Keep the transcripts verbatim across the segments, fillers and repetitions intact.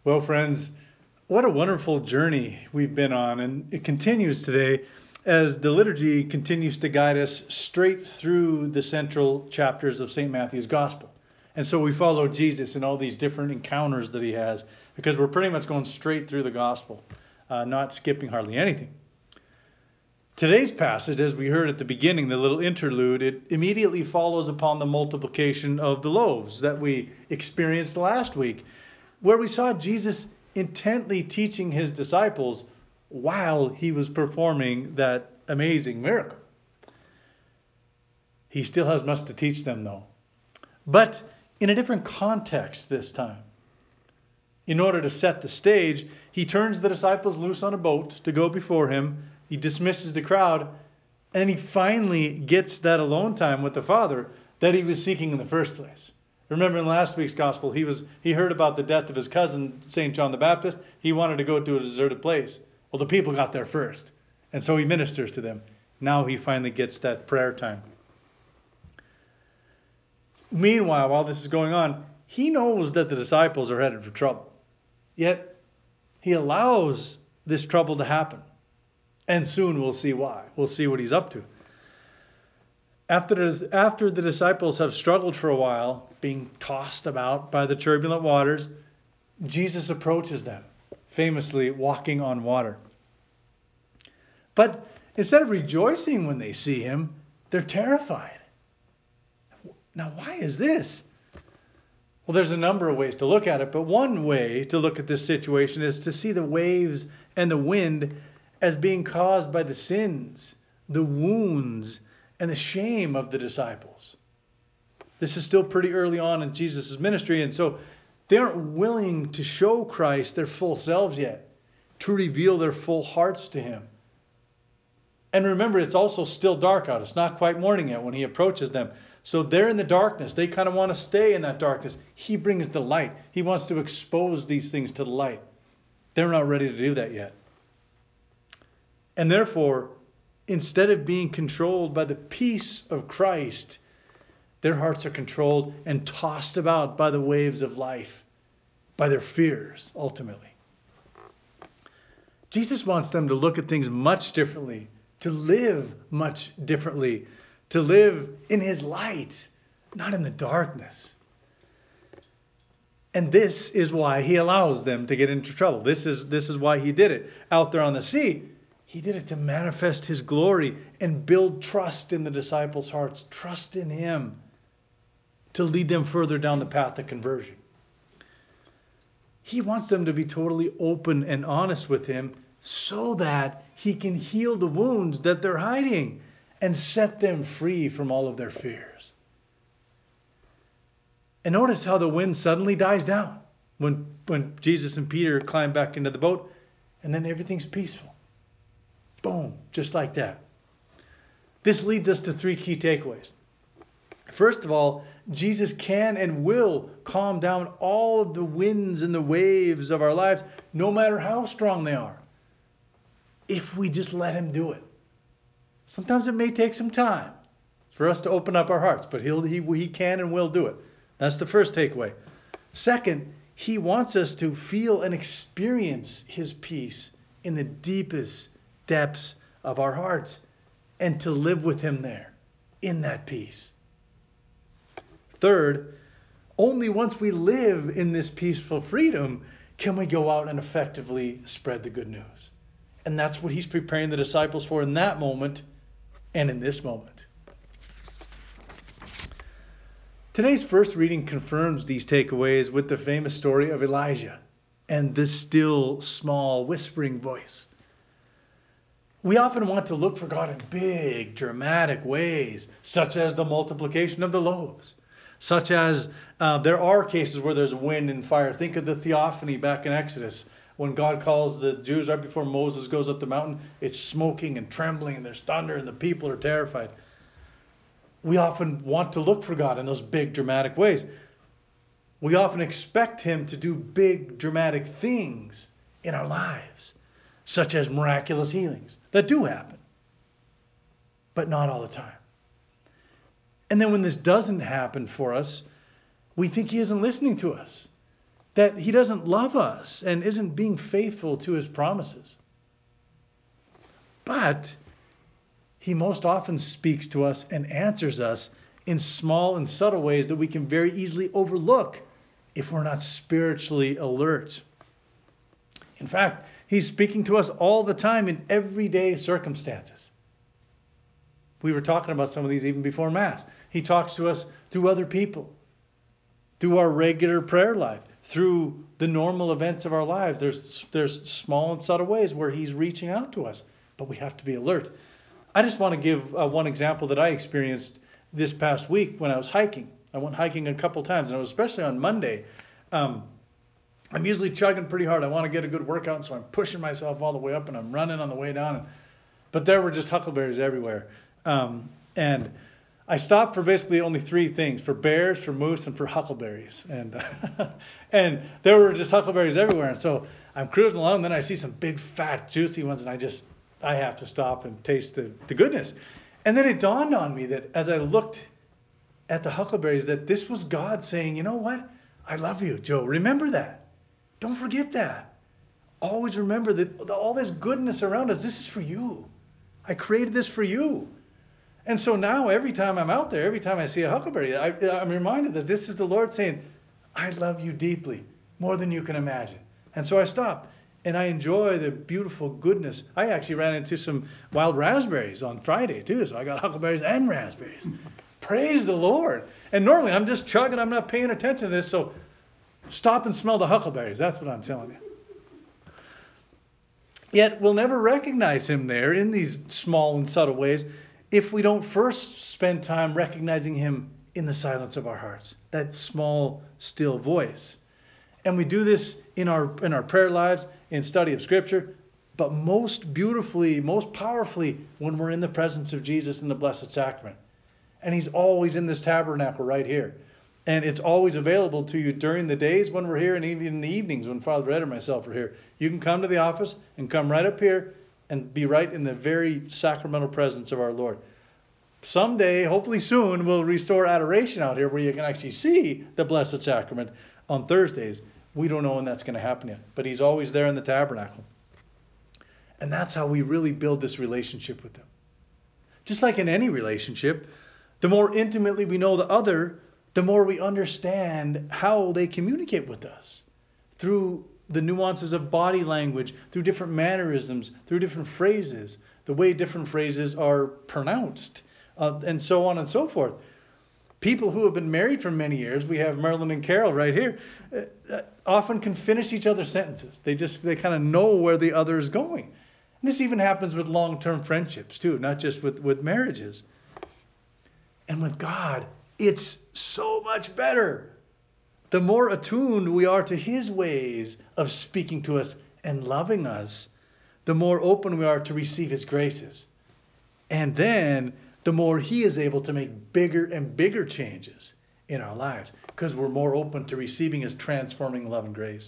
Well, friends, what a wonderful journey we've been on, and it continues today as the liturgy continues to guide us straight through the central chapters of Saint Matthew's Gospel. And so we follow Jesus in all these different encounters that he has, because we're pretty much going straight through the Gospel, uh, not skipping hardly anything. Today's passage, as we heard at the beginning, the little interlude, it immediately follows upon the multiplication of the loaves that we experienced last week, where we saw Jesus intently teaching his disciples while he was performing that amazing miracle. He still has much to teach them, though, but in a different context this time. In order to set the stage, he turns the disciples loose on a boat to go before him. He dismisses the crowd, and he finally gets that alone time with the Father that he was seeking in the first place. Remember in last week's gospel, he was he heard about the death of his cousin, Saint John the Baptist. He wanted to go to a deserted place. Well, the people got there first, and so he ministers to them. Now he finally gets that prayer time. Meanwhile, while this is going on, he knows that the disciples are headed for trouble. Yet he allows this trouble to happen. And soon we'll see why. We'll see what he's up to. After the, after the disciples have struggled for a while, being tossed about by the turbulent waters, Jesus approaches them, famously walking on water. But instead of rejoicing when they see him, they're terrified. Now, why is this? Well, there's a number of ways to look at it, but one way to look at this situation is to see the waves and the wind as being caused by the sins, the wounds, and the shame of the disciples. This is still pretty early on in Jesus' ministry, and so they aren't willing to show Christ their full selves yet, to reveal their full hearts to him. And remember, it's also still dark out. It's not quite morning yet when he approaches them. So they're in the darkness. They kind of want to stay in that darkness. He brings the light. He wants to expose these things to the light. They're not ready to do that yet. And therefore, instead of being controlled by the peace of Christ, their hearts are controlled and tossed about by the waves of life, by their fears, ultimately. Jesus wants them to look at things much differently, to live much differently, to live in his light, not in the darkness. And this is why he allows them to get into trouble. This is, this is why he did it. Out there on the sea, he did it to manifest his glory and build trust in the disciples' hearts, trust in him, to lead them further down the path of conversion. He wants them to be totally open and honest with him so that he can heal the wounds that they're hiding and set them free from all of their fears. And notice how the wind suddenly dies down when, when Jesus and Peter climb back into the boat, and then everything's peaceful. Boom, just like that. This leads us to three key takeaways. First of all, Jesus can and will calm down all of the winds and the waves of our lives, no matter how strong they are, if we just let him do it. Sometimes it may take some time for us to open up our hearts, but he'll, he, he can and will do it. That's the first takeaway. Second, he wants us to feel and experience his peace in the deepest depths of our hearts and to live with him there in that peace. Third, only once we live in this peaceful freedom can we go out and effectively spread the good news. And that's what he's preparing the disciples for in that moment and in this moment. Today's first reading confirms these takeaways with the famous story of Elijah and this still, small, whispering voice. We often want to look for God in big, dramatic ways, such as the multiplication of the loaves, such as uh, there are cases where there's wind and fire. Think of the theophany back in Exodus, when God calls the Jews right before Moses goes up the mountain. It's smoking and trembling, and there's thunder, and the people are terrified. We often want to look for God in those big, dramatic ways. We often expect him to do big, dramatic things in our lives, such as miraculous healings that do happen, but not all the time. And then when this doesn't happen for us, we think he isn't listening to us. that he doesn't love us and isn't being faithful to his promises. But he most often speaks to us and answers us in small and subtle ways that we can very easily overlook if we're not spiritually alert. In fact, he's speaking to us all the time in everyday circumstances. We were talking about some of these even before Mass. He talks to us through other people, through our regular prayer life, through the normal events of our lives. There's, there's small and subtle ways where he's reaching out to us, but we have to be alert. I just want to give uh, one example that I experienced this past week when I was hiking. I went hiking a couple times, and it was especially on Monday. Um, I'm usually chugging pretty hard. I want to get a good workout, so I'm pushing myself all the way up, and I'm running on the way down. And, but there were just huckleberries everywhere. Um, and I stopped for basically only three things: for bears, for moose, and for huckleberries. And and there were just huckleberries everywhere. And so I'm cruising along, and then I see some big, fat, juicy ones, and I just I have to stop and taste the, the goodness. And then it dawned on me that as I looked at the huckleberries, that this was God saying, you know what? I love you, Joe. Remember that. Don't forget that. Always remember that all this goodness around us, this is for you. I created this for you. And so now every time I'm out there, every time I see a huckleberry, I, I'm reminded that this is the Lord saying, I love you deeply, more than you can imagine. And so I stop. And I enjoy the beautiful goodness. I actually ran into some wild raspberries on Friday too. So I got huckleberries and raspberries. Praise the Lord. And normally I'm just chugging. I'm not paying attention to this. So stop and smell the huckleberries. That's what I'm telling you. Yet we'll never recognize him there in these small and subtle ways if we don't first spend time recognizing him in the silence of our hearts. That small, still voice. And we do this in our in our prayer lives, in study of Scripture, but most beautifully, most powerfully when we're in the presence of Jesus in the Blessed Sacrament. And he's always in this tabernacle right here. And it's always available to you during the days when we're here and even in the evenings when Father Ed and myself are here. You can come to the office and come right up here and be right in the very sacramental presence of our Lord. Someday, hopefully soon, we'll restore adoration out here where you can actually see the Blessed Sacrament on Thursdays. We don't know when that's going to happen yet, but he's always there in the tabernacle. And that's how we really build this relationship with him. Just like in any relationship, the more intimately we know the other, the more we understand how they communicate with us. Through the nuances of body language, through different mannerisms, through different phrases, the way different phrases are pronounced, uh, and so on and so forth. People who have been married for many years, we have Marilyn and Carol right here, uh, often can finish each other's sentences. They just, they kind of know where the other is going. And this even happens with long-term friendships too, not just with, with marriages. And with God, it's so much better. The more attuned we are to his ways of speaking to us and loving us, the more open we are to receive his graces. And then the more he is able to make bigger and bigger changes in our lives because we're more open to receiving his transforming love and grace.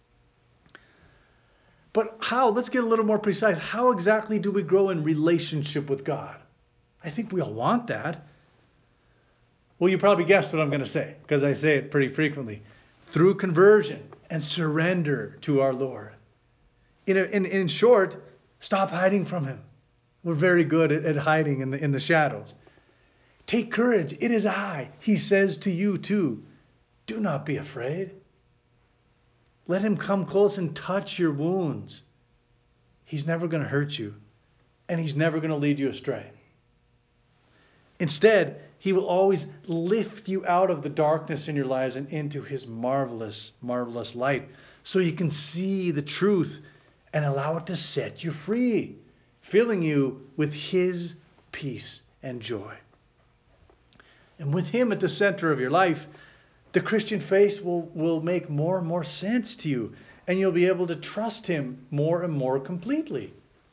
But how? Let's get a little more precise. How exactly do we grow in relationship with God? I think we all want that. Well, you probably guessed what I'm going to say because I say it pretty frequently. Through conversion and surrender to our Lord. In, a, in, in short, stop hiding from him. We're very good at, at hiding in the, in the shadows. Take courage. It is I. He says to you too. Do not be afraid. Let him come close and touch your wounds. He's never going to hurt you. And he's never going to lead you astray. Instead, he will always lift you out of the darkness in your lives and into his marvelous, marvelous light. So you can see the truth and allow it to set you free, filling you with his peace and joy. And with him at the center of your life, the Christian faith will, will make more and more sense to you, and you'll be able to trust him more and more completely.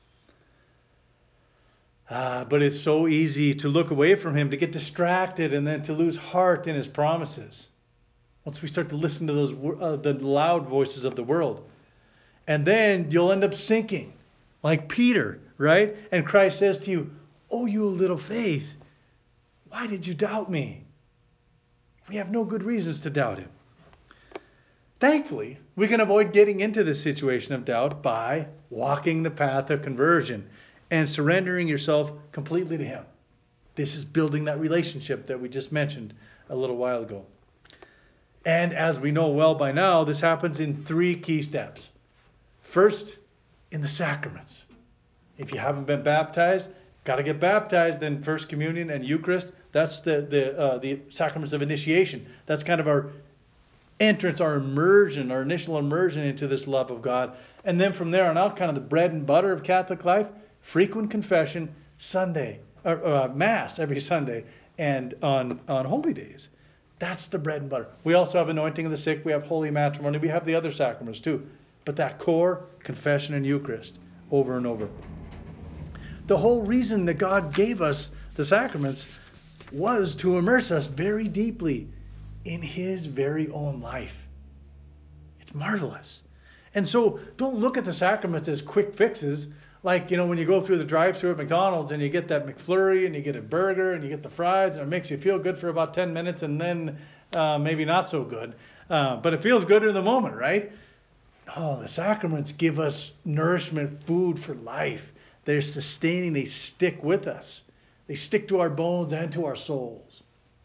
Ah, but it's so easy to look away from him, to get distracted, and then to lose heart in his promises. Once we start to listen to those uh, the loud voices of the world. And then you'll end up sinking, like Peter, right? And Christ says to you, "Oh, you little faith, why did you doubt me?" We have no good reasons to doubt him. Thankfully, we can avoid getting into this situation of doubt by walking the path of conversion and surrendering yourself completely to Him. This is building that relationship that we just mentioned a little while ago. And as we know well by now, this happens in three key steps. First, in the sacraments. If you haven't been baptized, got to get baptized in First Communion and Eucharist. That's the the uh, the sacraments of initiation. That's kind of our entrance, our immersion, our initial immersion into this love of God. And then from there on out, kind of the bread and butter of Catholic life, frequent confession, Sunday, or uh, Mass every Sunday, and on, on holy days. That's the bread and butter. We also have anointing of the sick. We have holy matrimony. We have the other sacraments too. But that core, confession and Eucharist, over and over. The whole reason that God gave us the sacraments was to immerse us very deeply in His very own life. It's marvelous. And so don't look at the sacraments as quick fixes. Like, you know, when you go through the drive-thru at McDonald's and you get that McFlurry and you get a burger and you get the fries and it makes you feel good for about ten minutes and then uh, maybe not so good. Uh, but it feels good in the moment, right? Oh, the sacraments give us nourishment, food for life. They're sustaining. They stick with us. They stick to our bones and to our souls.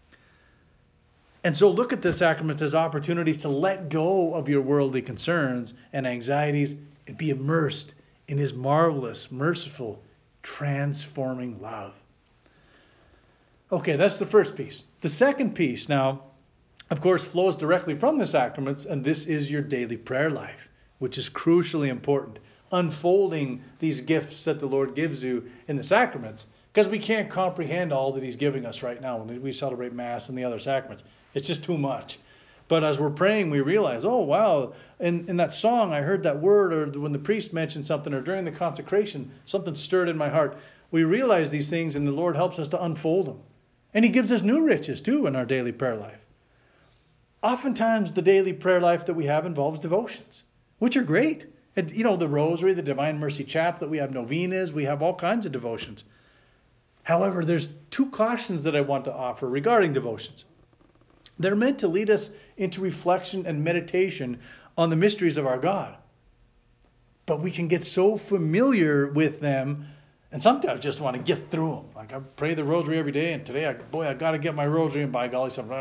And so look at the sacraments as opportunities to let go of your worldly concerns and anxieties and be immersed in His marvelous, merciful, transforming love. Okay, that's the first piece. The second piece now, of course, flows directly from the sacraments, and this is your daily prayer life, which is crucially important. Unfolding these gifts that the Lord gives you in the sacraments, because we can't comprehend all that He's giving us right now when we celebrate Mass and the other sacraments. It's just too much. But as we're praying, we realize, oh, wow, in, in that song, I heard that word, or when the priest mentioned something, or during the consecration, something stirred in my heart. We realize these things, and the Lord helps us to unfold them. And He gives us new riches, too, in our daily prayer life. Oftentimes, the daily prayer life that we have involves devotions, which are great. And, you know, the Rosary, the Divine Mercy Chaplet, we have novenas, we have all kinds of devotions. However, there's two cautions that I want to offer regarding devotions. They're meant to lead us into reflection and meditation on the mysteries of our God. But we can get so familiar with them and sometimes just want to get through them. Like, I pray the Rosary every day, and today, I, boy, I got to get my Rosary, and by golly, some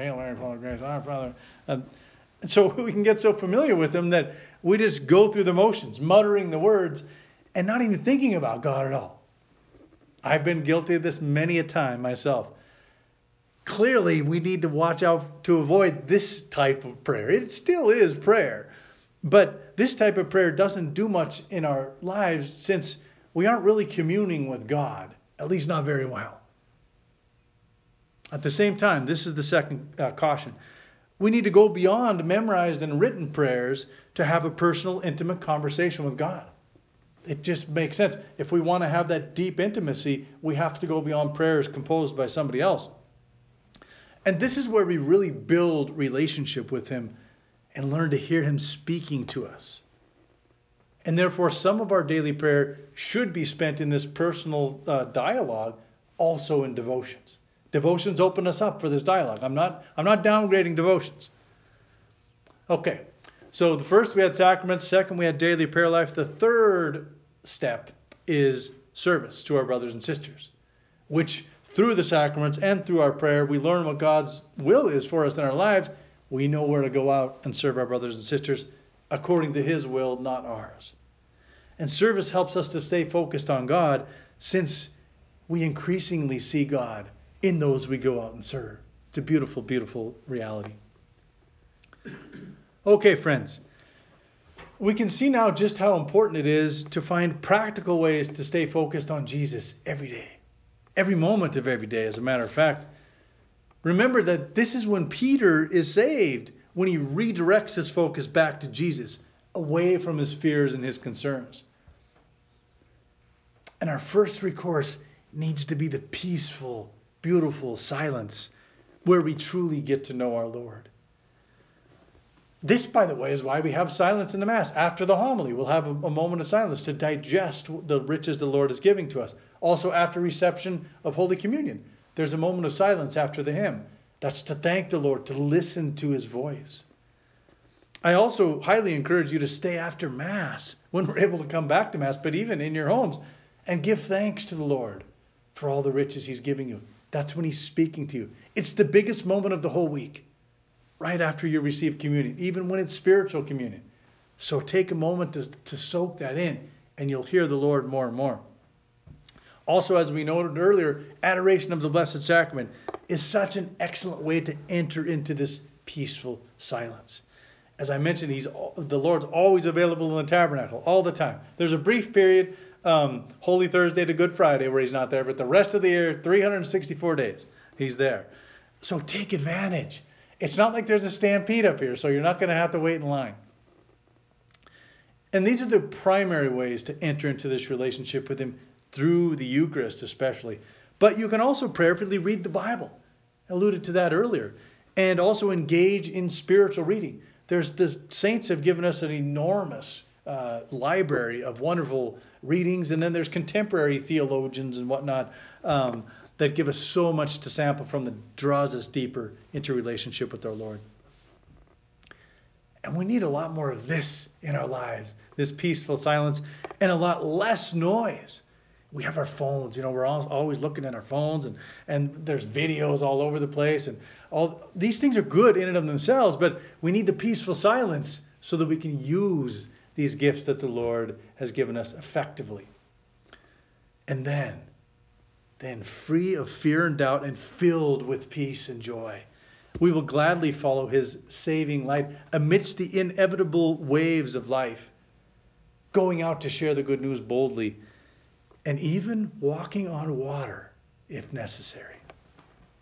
and so we can get so familiar with them that we just go through the motions, muttering the words, and not even thinking about God at all. I've been guilty of this many a time myself. Clearly, we need to watch out to avoid this type of prayer. It still is prayer. But this type of prayer doesn't do much in our lives since we aren't really communing with God, at least not very well. At the same time, this is the second uh, caution. We need to go beyond memorized and written prayers to have a personal, intimate conversation with God. It just makes sense. If we want to have that deep intimacy, we have to go beyond prayers composed by somebody else. And this is where we really build relationship with Him and learn to hear Him speaking to us. And therefore, some of our daily prayer should be spent in this personal uh, dialogue, also in devotions. Devotions open us up for this dialogue. I'm not, I'm not downgrading devotions. Okay, so the first we had sacraments. Second, we had daily prayer life. The third step is service to our brothers and sisters, which through the sacraments and through our prayer, we learn what God's will is for us in our lives. We know where to go out and serve our brothers and sisters according to His will, not ours. And service helps us to stay focused on God, since we increasingly see God in those we go out and serve. It's a beautiful, beautiful reality. Okay, friends. We can see now just how important it is to find practical ways to stay focused on Jesus every day. Every moment of every day, as a matter of fact. Remember that this is when Peter is saved, when he redirects his focus back to Jesus, away from his fears and his concerns. And our first recourse needs to be the peaceful, beautiful silence where we truly get to know our Lord. This, by the way, is why we have silence in the Mass. After the homily, we'll have a, a moment of silence to digest the riches the Lord is giving to us. Also, after reception of Holy Communion, there's a moment of silence after the hymn. That's to thank the Lord, to listen to His voice. I also highly encourage you to stay after Mass when we're able to come back to Mass, but even in your homes, and give thanks to the Lord for all the riches He's giving you. That's when He's speaking to you. It's the biggest moment of the whole week, right after you receive communion, even when it's spiritual communion. So take a moment to, to soak that in, and you'll hear the Lord more and more. Also, as we noted earlier, adoration of the Blessed Sacrament is such an excellent way to enter into this peaceful silence. As I mentioned, he's the Lord's always available in the tabernacle all the time. There's a brief period, um, Holy Thursday to Good Friday, where He's not there, but the rest of the year, three hundred sixty-four days, He's there. So take advantage. It's not like there's a stampede up here, so you're not going to have to wait in line. And these are the primary ways to enter into this relationship with Him, through the Eucharist especially. But you can also prayerfully read the Bible. I alluded to that earlier. And also engage in spiritual reading. There's the saints have given us an enormous uh, library of wonderful readings, and then there's contemporary theologians and whatnot um, that give us so much to sample from that draws us deeper into relationship with our Lord. And we need a lot more of this in our lives, this peaceful silence, and a lot less noise. We have our phones, you know, we're all, always looking at our phones, and, and there's videos all over the place, and all these things are good in and of themselves, but we need the peaceful silence so that we can use these gifts that the Lord has given us effectively. And then, then free of fear and doubt and filled with peace and joy, we will gladly follow His saving light amidst the inevitable waves of life, going out to share the good news boldly, and even walking on water if necessary.